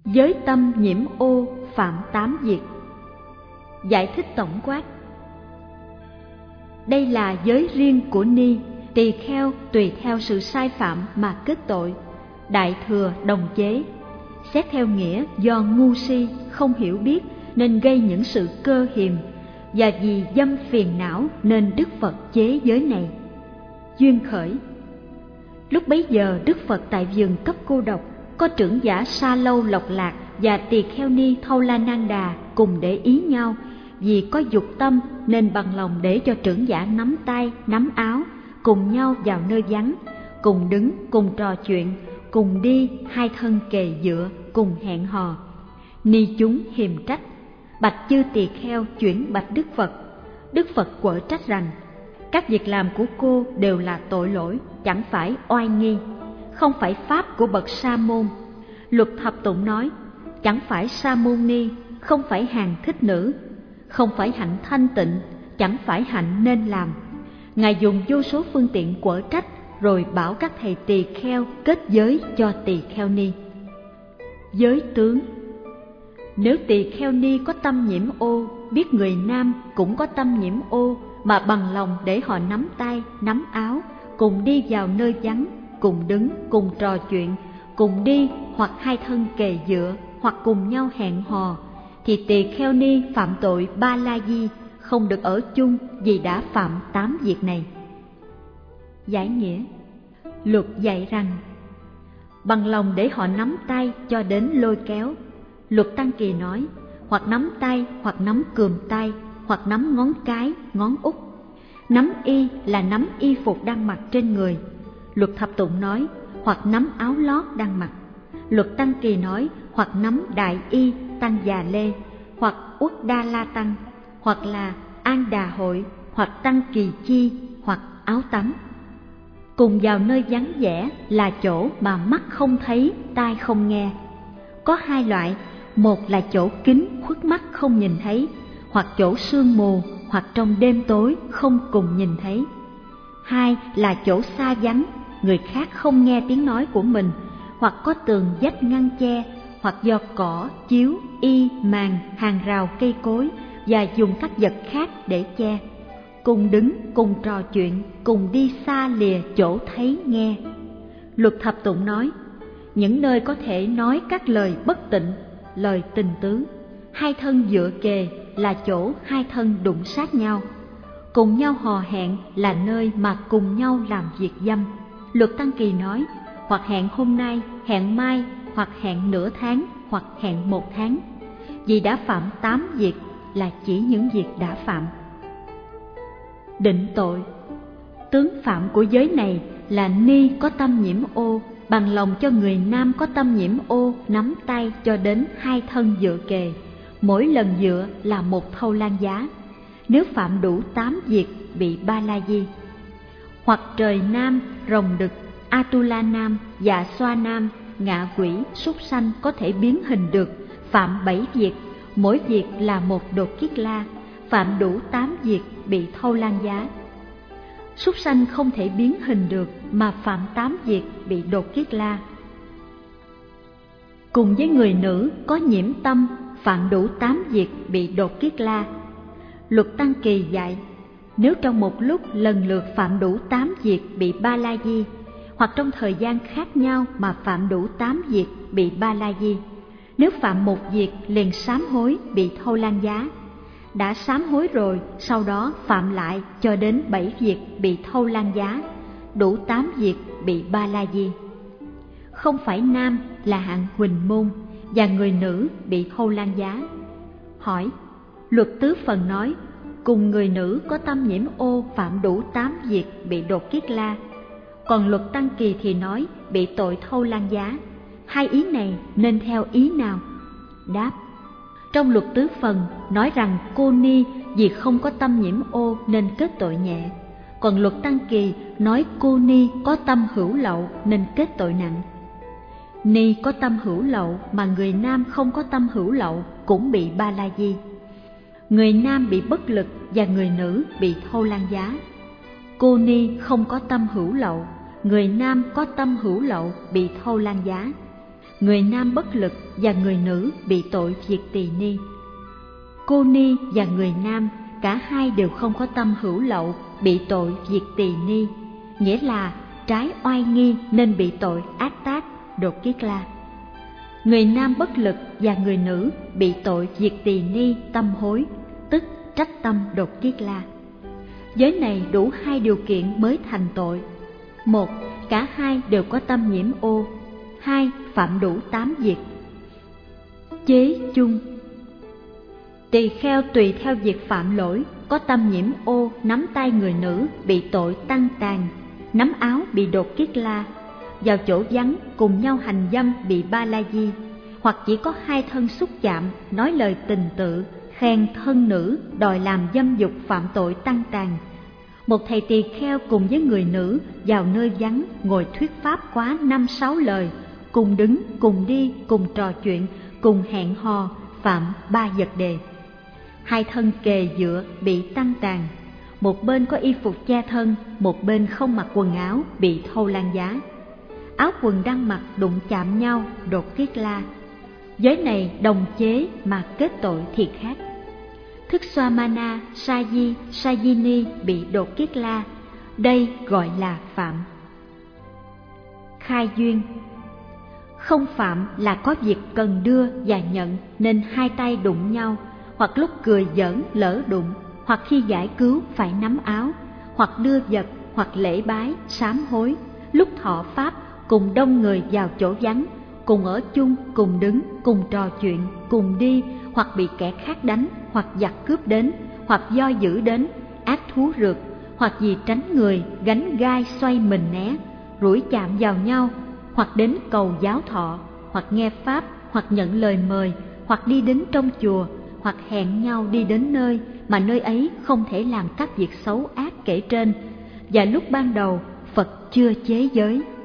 Giới tâm nhiễm ô phạm 8 việc. Giải thích tổng quát. Đây là giới riêng của Ni, tỳ kheo tùy theo sự sai phạm mà kết tội. Đại thừa đồng chế. Xét theo nghĩa do ngu si không hiểu biết nên gây những sự cơ hiềm, và vì dâm phiền não nên Đức Phật chế giới này. Duyên khởi. Lúc bấy giờ Đức Phật tại vườn Cấp Cô Độc, có trưởng giả Sa Lâu Lộc Lạc và tỳ kheo ni Thâu La Nang Đà cùng để ý nhau, vì có dục tâm nên bằng lòng để cho trưởng giả nắm tay, nắm áo, cùng nhau vào nơi vắng, cùng đứng, cùng trò chuyện, cùng đi, hai thân kề dựa, cùng hẹn hò. Ni chúng hiềm trách, bạch chư tỳ kheo chuyển bạch Đức Phật. Đức Phật quở trách rằng: các việc làm của cô đều là tội lỗi, chẳng phải oai nghi, không phải pháp của bậc sa môn. Luật thập tụng nói: chẳng phải sa môn ni, không phải hàng thích nữ, không phải hạnh thanh tịnh, chẳng phải hạnh nên làm. Ngài dùng vô số phương tiện quở trách, rồi bảo các thầy tỳ kheo kết giới cho tỳ kheo ni. Giới tướng. Nếu tỳ kheo ni có tâm nhiễm ô, biết người nam cũng có tâm nhiễm ô, mà bằng lòng để họ nắm tay, nắm áo, cùng đi vào nơi vắng, cùng đứng, cùng trò chuyện, cùng đi, hoặc hai thân kề dựa, hoặc cùng nhau hẹn hò, thì tỳ kheo ni phạm tội ba la di, không được ở chung vì đã phạm 8 việc này. Giải nghĩa. Luật dạy rằng bằng lòng để họ nắm tay cho đến lôi kéo. Luật Tăng Kỳ nói: hoặc nắm tay, hoặc nắm cườm tay, hoặc nắm ngón cái, ngón út. Nắm y là nắm y phục đang mặc trên người. Luật Thập Tụng nói: hoặc nắm áo lót đang mặc. Luật Tăng Kỳ nói: hoặc nắm đại y tăng già lê, hoặc uất đa la tăng, hoặc là an đà hội, hoặc tăng kỳ chi, hoặc áo tắm. Cùng vào nơi vắng vẻ là chỗ mà mắt không thấy, tai không nghe. Có hai loại: một là chỗ kín khuất mắt không nhìn thấy, hoặc chỗ sương mù, hoặc trong đêm tối không cùng nhìn thấy. Hai là chỗ xa vắng, người khác không nghe tiếng nói của mình, hoặc có tường vách ngăn che, hoặc do cỏ, chiếu, y, màn, hàng rào cây cối và dùng các vật khác để che. Cùng đứng, cùng trò chuyện, cùng đi xa lìa chỗ thấy nghe. Luật Thập Tụng nói: những nơi có thể nói các lời bất tịnh, lời tình tứ. Hai thân dựa kề là chỗ hai thân đụng sát nhau. Cùng nhau hò hẹn là nơi mà cùng nhau làm việc dâm. Luật Tăng Kỳ nói: hoặc hẹn hôm nay, hẹn mai, hoặc hẹn nửa tháng, hoặc hẹn 1 tháng. Vì đã phạm 8 việc là chỉ những việc đã phạm. Định tội. Tướng phạm của giới này là ni có tâm nhiễm ô, bằng lòng cho người nam có tâm nhiễm ô nắm tay cho đến hai thân dựa kề, mỗi lần dựa là 1 thâu lan giá. Nếu phạm đủ 8 việc bị ba la di. Hoặc trời nam, rồng đực, Atula nam, dạ xoa nam, ngạ quỷ, súc sanh có thể biến hình được, phạm 7 việc, mỗi việc là 1 đột kiết la, phạm đủ 8 việc bị thâu lan giá. Súc sanh không thể biến hình được mà phạm 8 việc bị đột kiết la. Cùng với người nữ có nhiễm tâm phạm đủ 8 việc bị đột kiết la. Luật Tăng Kỳ dạy: nếu trong một lúc lần lượt phạm đủ 8 việc bị ba la di, hoặc trong thời gian khác nhau mà phạm đủ 8 việc bị ba la di, nếu phạm 1 việc liền sám hối bị thâu lan giá. Đã sám hối rồi, sau đó phạm lại cho đến 7 việc bị thâu lan giá, đủ 8 việc bị ba la di. Không phải nam là hạng huỳnh môn, và người nữ bị thâu lan giá. Hỏi: luật tứ phần nói cùng người nữ có tâm nhiễm ô phạm đủ 8 việc bị đột kiết la, còn luật Tăng Kỳ thì nói bị tội thâu lan giá. Hai ý này nên theo ý nào? Đáp: trong luật tứ phần nói rằng cô ni vì không có tâm nhiễm ô nên kết tội nhẹ, còn luật Tăng Kỳ nói cô ni có tâm hữu lậu nên kết tội nặng. Ni có tâm hữu lậu mà người nam không có tâm hữu lậu cũng bị ba la di. Người nam bị bất lực và người nữ bị thâu lan giá. Cô ni không có tâm hữu lậu, người nam có tâm hữu lậu bị thâu lan giá. người nam bất lực và người nữ bị tội diệt tỳ ni. Cô ni và người nam cả hai đều không có tâm hữu lậu, bị tội diệt tỳ ni, nghĩa là trái oai nghi nên bị tội ác tác, đột kiết la. Người nam bất lực và người nữ bị tội diệt tỳ ni tâm hối, tức trách tâm đột kiết la. Giới này đủ hai điều kiện mới thành tội. Một, cả hai đều có tâm nhiễm ô. Hai, phạm đủ 8 việc. Chế chung: tỳ kheo tùy theo việc phạm lỗi, có tâm nhiễm ô nắm tay người nữ bị tội tăng tàn, nắm áo bị đột kiết la, vào chỗ vắng cùng nhau hành dâm bị ba la di, hoặc chỉ có hai thân xúc chạm, nói lời tình tự, khen thân nữ, đòi làm dâm dục phạm tội tăng tàn. Một thầy tỳ kheo cùng với người nữ vào nơi vắng ngồi thuyết pháp quá 5-6 lời, cùng đứng, cùng đi, cùng trò chuyện, cùng hẹn hò, phạm 3 vật đề. Hai thân kề dựa bị tăng tàn, một bên có y phục che thân, một bên không mặc quần áo bị thâu lan giá. Áo quần đang mặc đụng chạm nhau, đột kiết la. Giới này đồng chế mà kết tội thì khác. Thức xoa mana, sa di, sa di ni bị đột kiết la, đây gọi là phạm. Khai duyên: không phạm là có việc cần đưa và nhận nên hai tay đụng nhau, hoặc lúc cười giỡn lỡ đụng, hoặc khi giải cứu phải nắm áo, hoặc đưa vật, hoặc lễ bái, sám hối, lúc thọ pháp cùng đông người vào chỗ vắng, cùng ở chung, cùng đứng, cùng trò chuyện, cùng đi, hoặc bị kẻ khác đánh, hoặc giặc cướp đến, hoặc do dữ đến, ác thú rượt, hoặc vì tránh người, gánh gai xoay mình né, rủi chạm vào nhau, hoặc đến cầu giáo thọ, hoặc nghe pháp, hoặc nhận lời mời, hoặc đi đến trong chùa, hoặc hẹn nhau đi đến nơi mà nơi ấy không thể làm các việc xấu ác kể trên, và lúc ban đầu Phật chưa chế giới.